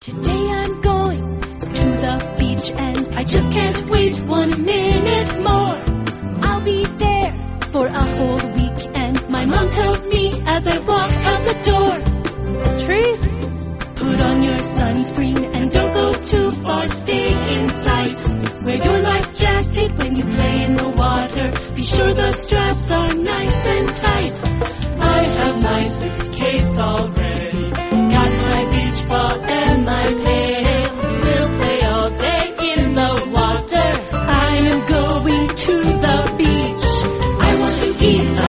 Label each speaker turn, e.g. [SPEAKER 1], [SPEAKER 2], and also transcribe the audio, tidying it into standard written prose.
[SPEAKER 1] Today I'm going to the beach and I just can't wait 1 minute more. I'll be there for a whole week and my mom tells me as I walk out the door, Patrice, put on your sunscreen and don't go too far, stay in sight. Wear your life jacket when you play in the water, be sure the straps are nice and tight. I have my suitcase all ready.